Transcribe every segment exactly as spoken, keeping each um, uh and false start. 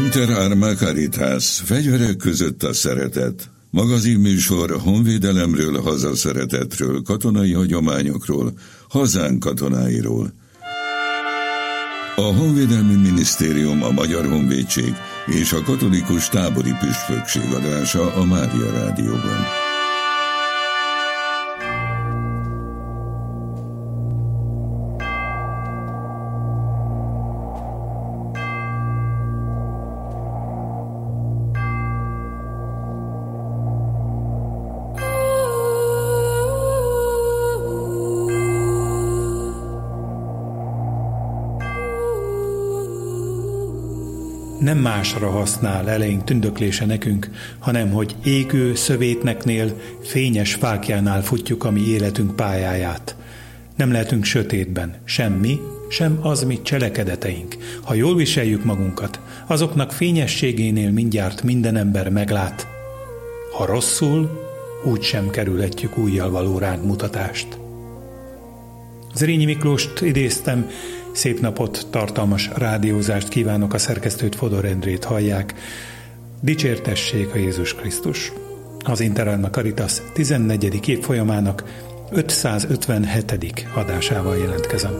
Inter Arma Caritas, fegyverek között a szeretet. Magazinműsor honvédelemről, hazaszeretetről, katonai hagyományokról, hazánk katonáiról. A Honvédelmi Minisztérium, a Magyar Honvédség és a Katolikus Tábori Püspökség adása a Mária Rádióban. Nem másra használ eleink tündöklése nekünk, hanem hogy égő szövétneknél, fényes fákjánál futjuk a mi életünk pályáját. Nem lehetünk sötétben, sem mi, sem az mi cselekedeteink. Ha jól viseljük magunkat, azoknak fényességénél mindjárt minden ember meglát. Ha rosszul, úgy sem kerülhetjük újjal való ránk mutatást. Zrínyi Miklóst idéztem, szép napot, tartalmas rádiózást kívánok, a szerkesztőt, Fodor Endrét hallják. Dicsértessék a Jézus Krisztus. Az Inter Arma Caritas tizennegyedik évfolyamának ötszázötvenhetedik adásával jelentkezem.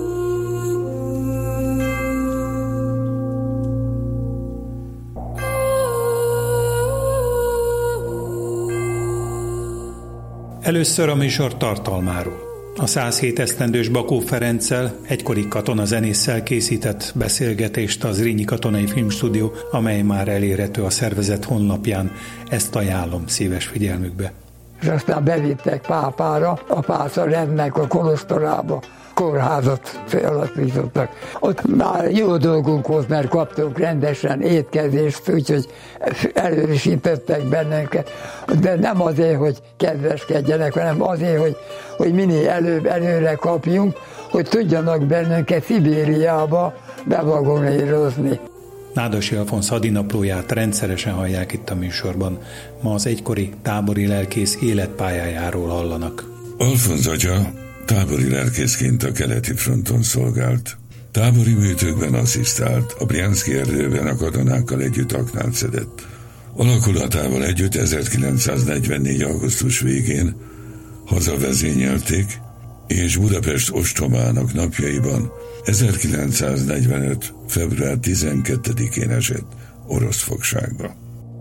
Először a műsor tartalmáról. A száz hét esztendős Bakó Ferenccel, egykori katonazenésszel készített beszélgetést a Zrínyi Katonai Filmstúdió, amely már elérhető a szervezet honlapján. Ezt ajánlom szíves figyelmükbe. És aztán bevittek Pápára, a Páca rendnek a kolosztorába, kórházat felalapítottak. Ott már jó dolgunk volt, mert kaptunk rendesen étkezést, úgyhogy erősítettek bennünket. De nem azért, hogy kedveskedjenek, hanem azért, hogy, hogy minél előbb előre kapjunk, hogy tudjanak bennünket Szibériába bevagonírozni. Nádas Alfonz hadinaplóját rendszeresen hallják itt a műsorban. Ma az egykori tábori lelkész életpályájáról hallanak. Alfonz atya tábori lelkészként a keleti fronton szolgált. Tábori műtőkben asszisztált, a Brianszki erdőben a katonákkal együtt aknát szedett. Alakulatával együtt ezerkilencszáznegyvennégy. augusztus végén hazavezényelték, és Budapest ostomának napjaiban ezerkilencszáznegyvenöt. február tizenkettedikén esett orosz fogságba.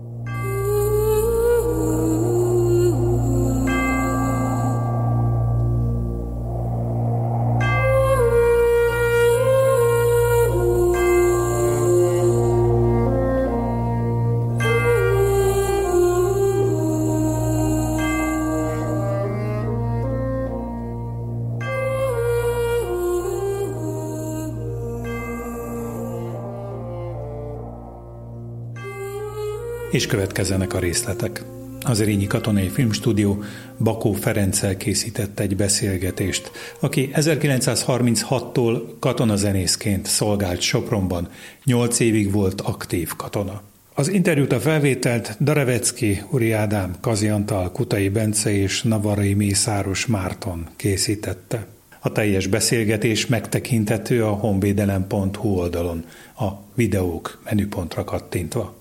És következzenek a részletek. Az Zrínyi Katonai Filmstúdió Bakó Ferenccel készített egy beszélgetést, aki ezerkilencszázharminchattól katonazenészként szolgált Sopronban, nyolc évig volt aktív katona. Az interjút, a felvételt Darevecki, Uri Ádám, Kazi Antal, Kutai Bence és Navarai Mészáros Márton készítette. A teljes beszélgetés megtekinthető a honvédelem pont hu oldalon, a videók menüpontra kattintva.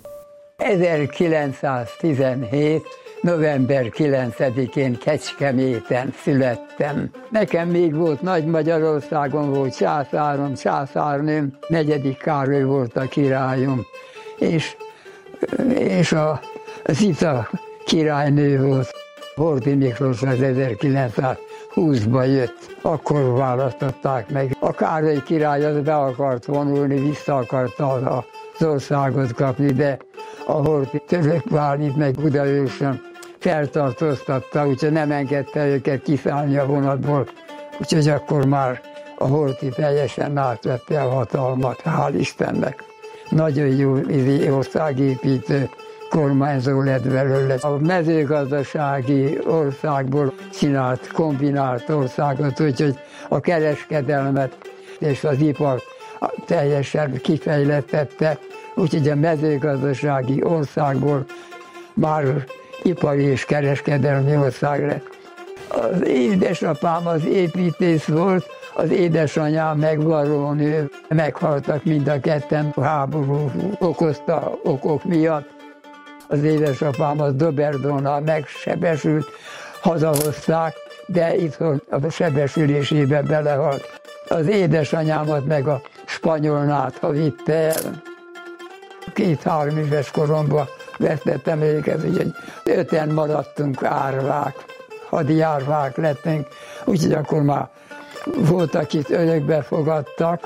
ezerkilencszáztizenhét. november kilencedikén Kecskeméten születtem. Nekem még volt Nagy-Magyarországon, volt császárom, császárnőm, negyedik Károly volt a királyom, és, és a Zita királynő volt. Horthy Miklós az ezerkilencszázhúszban jött, akkor választották meg. A Károly király az be akart vonulni, vissza akarta az országot kapni, de a Horthy Törökvárit meg Budaörsön feltartóztatta, úgyhogy nem engedte őket kiszállni a vonatból, úgyhogy akkor már a Horthy teljesen átvette a hatalmat, hál' Istennek. Nagyon jó országépítő kormányzó lett belőle. A mezőgazdasági országból csinált, kombinált országot, úgyhogy a kereskedelmet és az ipart teljesen kifejlettette, úgyhogy a mezőgazdasági országból már ipari és kereskedelmi ország lett. Az édesapám az építész volt, Az édesanyám meg varrónő meghaltak mind a ketten háború okozta okok miatt. Az édesapám az Doberdónál megsebesült, hazahozták, de itthon a sebesülésébe belehalt. Az édesanyámat meg a spanyolnátha vitte el. Két-három éves koromban vesztettem őket, úgyhogy öten maradtunk árvák, hadi árvák lettünk, úgyhogy akkor már voltak itt, örökbe fogadtak,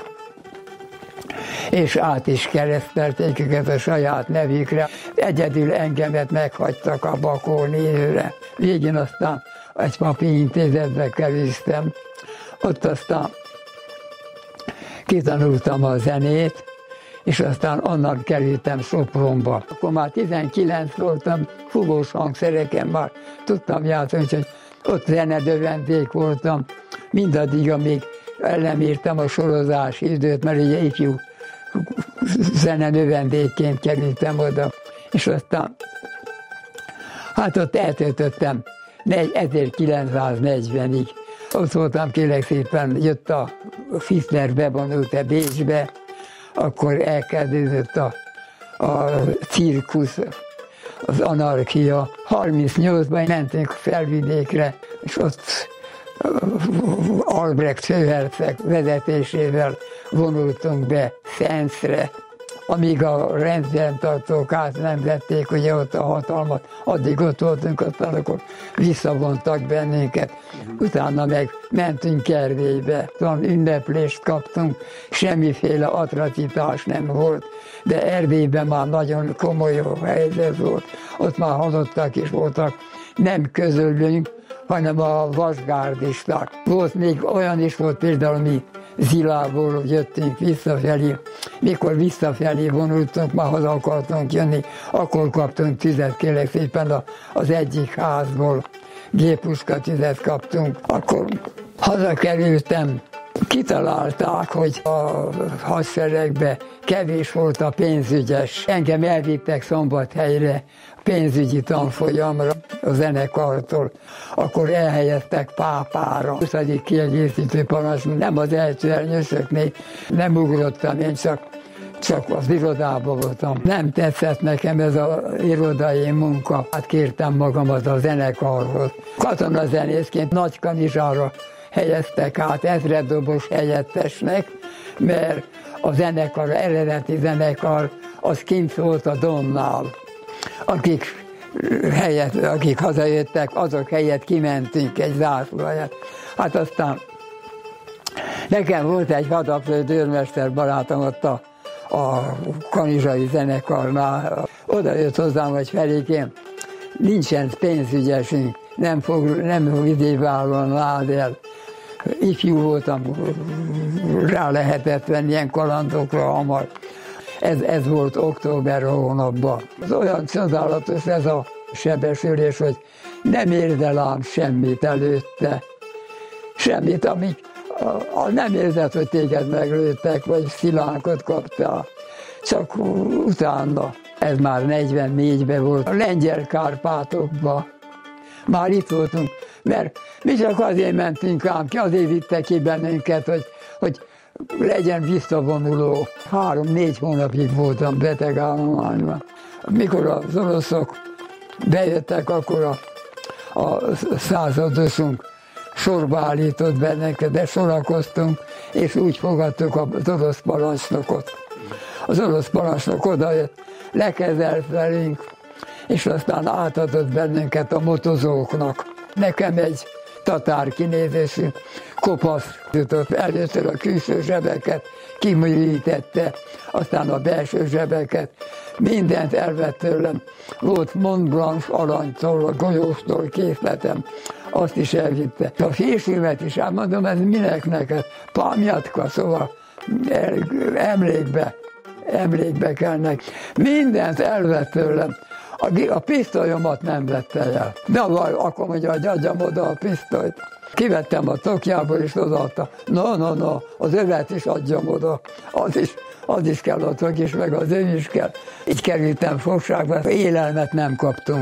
és át is keresztelték őket a saját nevükre. Egyedül engemet meghagytak a Bakó névre. Végén aztán egy papi intézetbe kerültem, ott aztán kitanultam a zenét, és aztán onnan kerültem Sopronba. Akkor már tizenkilenc voltam, fúvós hangszereken már tudtam játszani, úgyhogy ott zenedövendék voltam, mindaddig, amíg el nem írtam a sorozási időt, mert ugye ifjú zenedövendékként kerültem oda, és aztán hát ott eltöltöttem ezerkilencszáznegyvenig. Ott voltam, kérlek szépen, jött a Fischler bevonult-e Bécsbe, akkor elkezdődött a, a cirkusz, az anarchia. harmincnyolcban mentünk Felvidékre, és ott Albrecht főherceg vezetésével vonultunk be Szenszre, amíg a rendszertartók át nem vették ugye ott a hatalmat, addig ott voltunk, aztán akkor visszavontak bennünket. Utána meg mentünk Erdélybe, olyan ünneplést kaptunk, semmiféle atrocitás nem volt, de Erdélyben már nagyon komoly helyzet volt, ott már halottak is voltak, nem közülünk, hanem a vasgárdisták. Volt még olyan is volt például, mi Zilából jöttünk visszafelé, mikor visszafelé vonultunk, már haza akartunk jönni, akkor kaptunk tüzet, kérlek szépen az egyik házból, géppuska tüzet kaptunk. Akkor hazakerültem, kitalálták, hogy a hadseregbe kevés volt a pénzügyes. Engem elvittek Szombathelyre, pénzügyi tanfolyamra a zenekartól. Akkor elhelyeztek Pápára. huszadik kiegészítő parancsnok, nem az első elnyősöknél, nem ugrottam, én csak, csak az irodában voltam. Nem tetszett nekem ez az irodai munka. Hát kértem magamat a zenekarhoz. Katonazenészként Nagykanizsára helyeztek át ezreddobos helyettesnek, mert a zenekar, eredeti zenekar, az kint volt a Donnál. Akik, helyett, akik hazajöttek, azok helyett kimentünk egy zászlóját. Hát aztán nekem volt egy hadaplő dőrmester barátom ott a, a kanizsai zenekarnál. Oda jött hozzám, hogy Felikém, nincsen pénzügyesünk, nem fog, nem fog idévállon Láder. Ifjú voltam, rá lehetett venni ilyen kalandokra hamar. Ez, ez volt október hónapban. Az olyan csodálatos ez a sebesülés, hogy nem érzed ám semmit előtte. Semmit, amíg a, a nem érzed, hogy téged meglőttek, vagy szilánkot kaptál. Csak utána, ez már negyvennégyben volt, a Lengyel Kárpátokban. Már itt voltunk, mert mi csak azért mentünk ám ki, azért vittek ki bennünket, hogy, hogy legyen visszavonuló. Három-négy hónapig voltam betegállományban. Mikor az oroszok bejöttek, akkor a, a századosunk sorba állított bennünket, de sorakoztunk, és úgy fogadtuk az orosz parancsnokot. Az orosz parancsnok odajött, lekezelt velünk, és aztán átadott bennünket a motozóknak. Nekem egy tatár kinézésű kopasz jutott, először a külső zsebeket kiműítette, aztán a belső zsebeket, mindent elvett tőlem. Volt Mont Blanc aranytól, a golyóstól készletem, azt is elvitte. A fésűmet is elmondom, ez minek neked? Pamjatka, szóval emlékbe, emlékbe kellnek. Mindent elvett tőlem. A, a pisztolyomat nem vette el. De akkor mondja, hogy adjam oda a pisztolyt. Kivettem a tokjából, és odaadta. No, no, no, az övet is adjam oda. Az is, az is kell a tok is, meg az öv is kell. Így kerültem fogságba, élelmet nem kaptunk.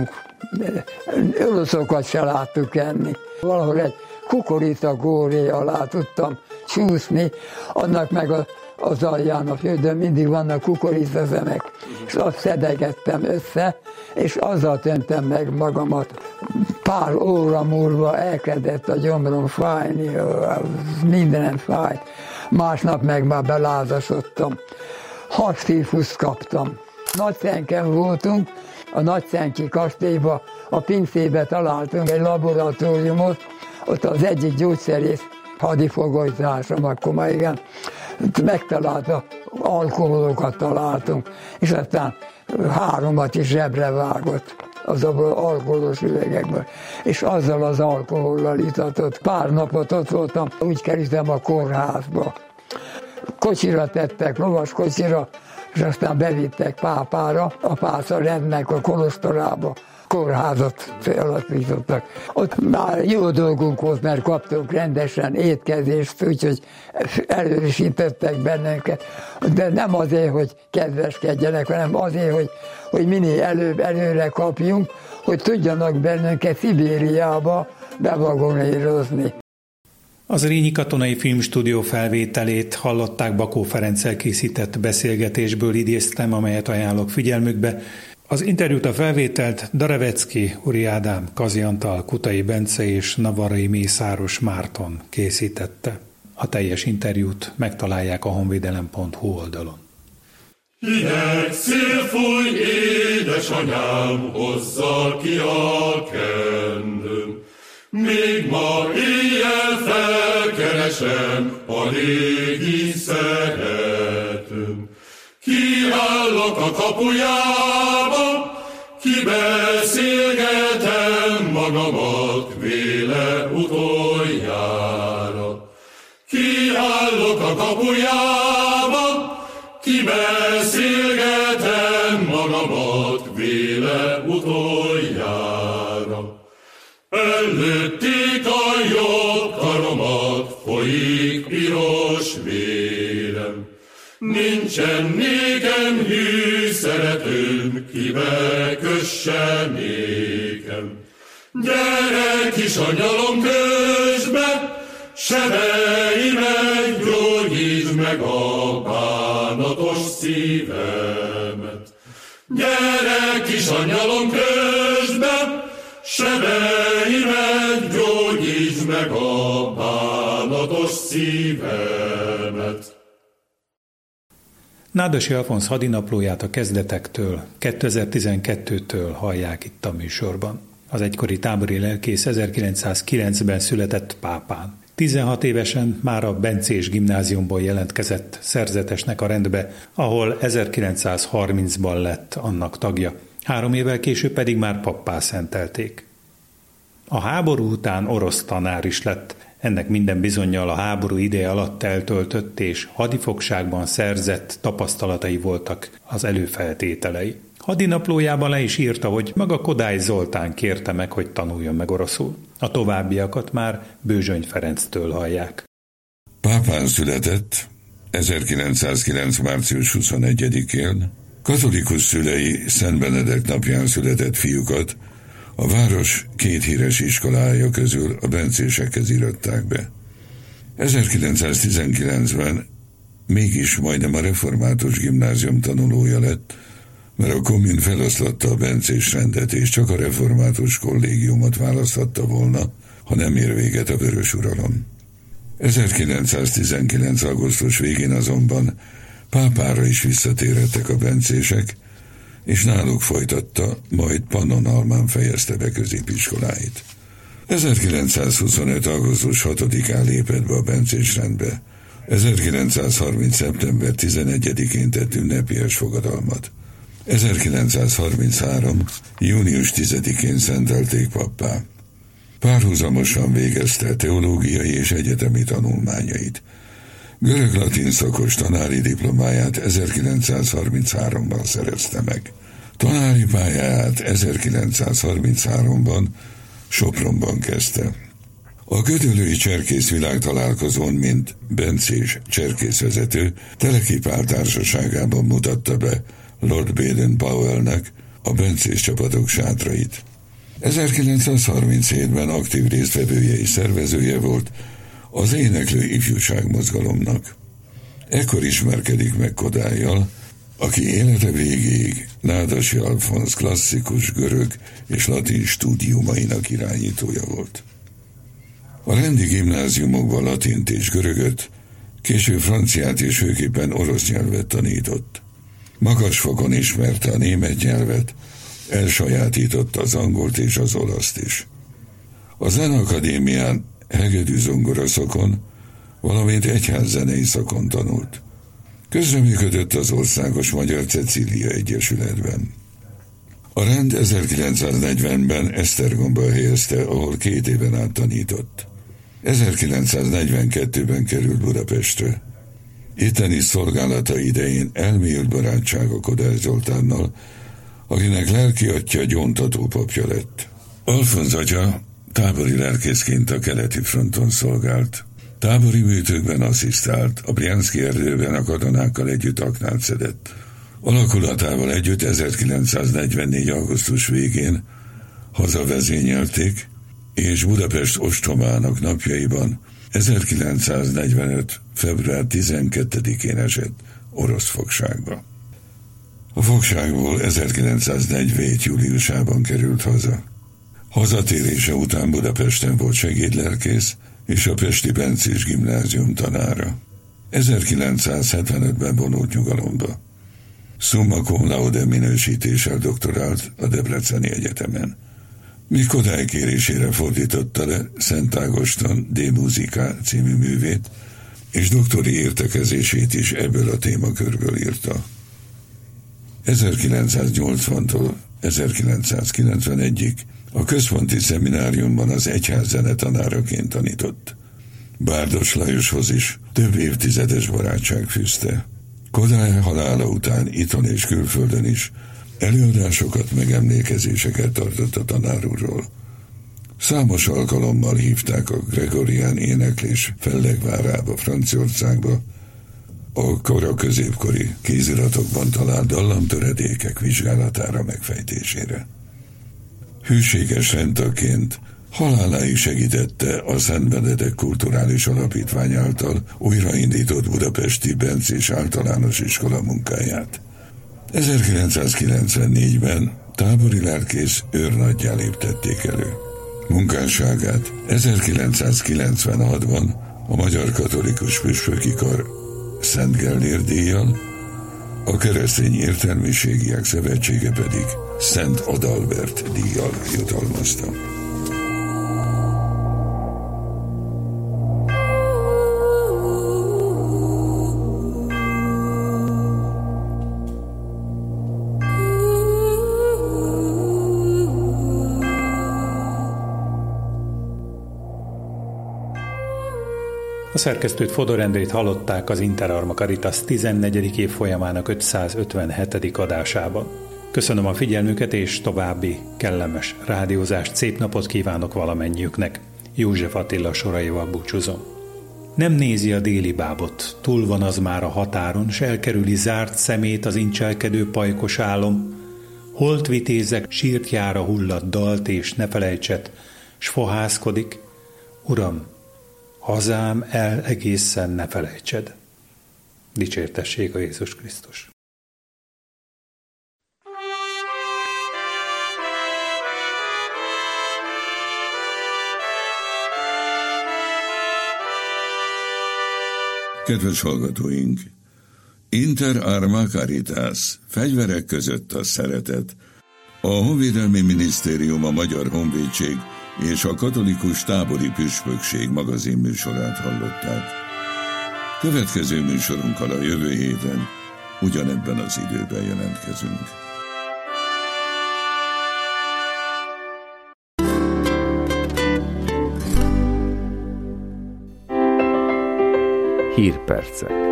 oroszokat se láttuk enni. Valahol egy kukorica góré alá tudtam csúszni, annak meg a, az alján a földön mindig vannak kukoricazemek, és azt szedegettem össze, és azzal tentem meg magamat. Pár óra múlva elkezdett a gyomrom fájni, mindenem fájt. Másnap meg már belázasodtam. Hat szívhuszt kaptam. Nagyszenken voltunk, a Nagyszenki kastélyba, a pincébe találtunk egy laboratóriumot, ott az egyik gyógyszerész hadifogolytársam, akkor már igen, megtalálta, alkoholokat találtunk, és aztán háromat is zsebre vágott az alkoholos üvegekből, és azzal az alkohollal itatott. Pár napot ott voltam, úgy kerültem a kórházba. Kocsira tettek, lovas kocsira, és aztán bevittek Pápára, a Páca rendnek a kolosztorába. Kórházat alapítottak. Ott már jó dolgunk volt, mert kaptunk rendesen étkezést, úgyhogy erősítettek bennünket. De nem azért, hogy kedveskedjenek, hanem azért, hogy, hogy minél előbb előre kapjunk, hogy tudjanak bennünket Szibériába bevagonírozni. Az Rényi Katonai Filmstúdió felvételét hallották, Bakó Ferenccel készített beszélgetésből idéztem, amelyet ajánlok figyelmükbe. Az interjút, a felvételt Darevecki, Uri Ádám, Kazi Antal, Kutai Bence és Navarai Mészáros Márton készítette. A teljes interjút megtalálják a honvédelem pont hu oldalon. Hideg szél fúj, édesanyám, hozza ki a kendőm. Még ma éjjel felkeresem a régi szeretőm. Kiállok a kapujába, kibeszélgetem magamat véle utoljára. Kiállok a kapujába, kibeszélgetem magamat véle utoljára. Előtték a jobb karomat, folyik piros vérem. Nincsen nékem hű szeretőm, kibe kösse nékem. Gyere kisanyalom közbe, sebeimet gyógyítsd meg a bánatos szívemet. Gyere kisanyalom közbe, sebeimet gyógyítsd meg a bánatos szívemet. Nádasi Alfonz hadinaplóját a kezdetektől, kétezer-tizenkettőtől hallják itt a műsorban. Az egykori tábori lelkész ezerkilencszázkilencben született Pápán. tizenhat évesen már a Bencés gimnáziumból jelentkezett szerzetesnek a rendbe, ahol ezerkilencszázharmincban lett annak tagja. Három évvel később pedig már pappá szentelték. A háború után orosz tanár is lett. Ennek minden bizonnyal a háború ideje alatt eltöltött és hadifogságban szerzett tapasztalatai voltak az előfeltételei. Hadinaplójában le is írta, hogy maga Kodály Zoltán kérte meg, hogy tanuljon meg oroszul. A továbbiakat már Bőzsöny Ferenctől hallják. Pápán született ezerkilencszázkilenc. március huszonegyedikén, katolikus szülei Szent Benedek napján született fiúkat a város két híres iskolája közül a bencésekhez iratták be. ezerkilencszáztizenkilencben mégis majdnem a református gimnázium tanulója lett, mert a kommun feloszlatta a bencés rendet, és csak a református kollégiumot választhatta volna, ha nem ér véget a vörös uralom. ezerkilencszáztizenkilenc. augusztus végén azonban Pápára is visszatérhettek a bencések, és náluk folytatta, majd Pannonhalmán fejezte be középiskoláit. ezerkilencszázhuszonöt. augusztus hatodikán lépett be a bencés rendbe. ezerkilencszázharminc. szeptember tizenegyedikén tett ünnepélyes fogadalmat. ezerkilencszázharminchárom. június tizedikén szentelték pappá. Párhuzamosan végezte teológiai és egyetemi tanulmányait. Görög-latin szakos tanári diplomáját ezerkilencszázharmincháromban szerezte meg. Tanári pályáját ezerkilencszázharmincháromban Sopronban kezdte. A gödöllői cserkész világtalálkozón, mint bencés cserkészvezető, Teleki Pál társaságában mutatta be Lord Baden-Powellnek a bencés csapatok sátrait. ezerkilencszázharminchétben aktív résztvevője és szervezője volt az éneklő ifjúság mozgalomnak. Ekkor ismerkedik meg Kodállyal, aki élete végéig Nádasdy Alfonz klasszikus görög és latin stúdiumainak irányítója volt. A rendi gimnáziumokban latint és görögöt, később franciát és főképpen orosz nyelvet tanított. Magas fokon ismerte a német nyelvet, elsajátította az angolt és az olaszt is. A Zeneakadémián hegedű zongora szakon, valamint egyházzenei szakon tanult. Közreműködött az Országos Magyar Cecília Egyesületben. A rend ezerkilencszáznegyvenben Esztergomba helyezte, ahol két éven át tanított. ezerkilencszáznegyvenkettőben került Budapestre. Itteni szolgálata idején elmélyült barátsága Kodály Zoltánnal, akinek lelki atya gyóntató papja lett. Alfonz atya tábori lelkészként a keleti fronton szolgált. Tábori műtőkben asszisztált, a Brianszki erdőben a katonákkal együtt aknát szedett. Alakulatával együtt ezerkilencszáznegyvennégy. augusztus végén hazavezényelték, és Budapest ostromának napjaiban ezerkilencszáznegyvenöt. február tizenkettedikén esett orosz fogságba. A fogságból ezerkilencszáznegyvenhét. júliusában került haza. Hazatérése után Budapesten volt segédlelkész és a Pesti Bencés Gimnázium tanára. ezerkilencszázhetvenötben vonult nyugalomba. Summa cum laude minősítéssel doktorált a Debreceni Egyetemen. Míg Kodály kérésére fordította le Szent Ágoston De Musica című művét, és doktori értekezését is ebből a témakörből írta. ezerkilencszáznyolcvantól ezerkilencszázkilencvenegyig a központi szemináriumban az egyházzene tanáraként tanított. Bárdos Lajoshoz is több évtizedes barátság fűzte. Kodály halála után itthon és külföldön is előadásokat, megemlékezéseket tartott a tanár úrról. Számos alkalommal hívták a Gregorián éneklés fellegvárába, Franciaországba, a kora középkori kéziratokban talált dallamtöredékek vizsgálatára, megfejtésére. Hűséges rendtagként haláláig segítette a Szent Benedek Kulturális Alapítvány által újraindított budapesti Bencés általános iskola munkáját. ezerkilencszázkilencvennégyben tábori lelkész őrnaggyá léptették elő. Munkásságát ezerkilencszázkilencvenhatban a Magyar Katolikus Püspöki Kar Szent Gellér díjjal, a Keresztény Értelmiségiek Szövetsége pedig Szent Adalbert díjjal jutalmazta. A szerkesztőt, Fodor Endrét hallották az Interarma Caritas tizennegyedik évfolyamának ötszázötvenhetedik adásában. Köszönöm a figyelmüket, és további kellemes rádiózást, szép napot kívánok valamennyiüknek. József Attila soraival búcsúzom. Nem nézi a déli bábot, túl van az már a határon, s elkerüli zárt szemét az incselkedő pajkos álom. Holt vitézek sírtjára hulladt dalt, és ne felejtset, s fohászkodik, Uram, hazám el egészen ne felejtsed. Dicsértessék a Jézus Krisztus. Kedves hallgatóink! Inter Arma Caritas, fegyverek között a szeretet. A Honvédelmi Minisztérium, a Magyar Honvédség és a Katolikus Tábori Püspökség magazin műsorát hallották. Következő műsorunkkal a jövő héten ugyanebben az időben jelentkezünk. Hírpercek.